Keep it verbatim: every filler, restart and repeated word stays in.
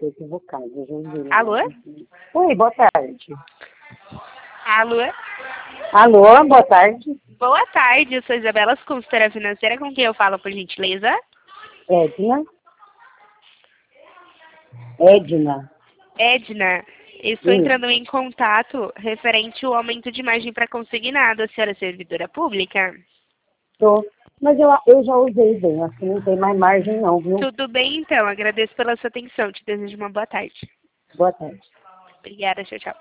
tô equivocada. Joinville. Alô? Oi, boa tarde. Alô? Alô, boa tarde. Boa tarde, eu sou Isabela, consultora financeira, com quem eu falo, por gentileza? Edna. Edna. Edna, estou Hum. entrando em contato referente ao aumento de margem para consignado. A senhora é servidora pública? Tô. Mas eu, eu já usei bem, acho que não tem mais margem não, viu? Tudo bem, então. Agradeço pela sua atenção. Te desejo uma boa tarde. Boa tarde. Obrigada, tchau, tchau.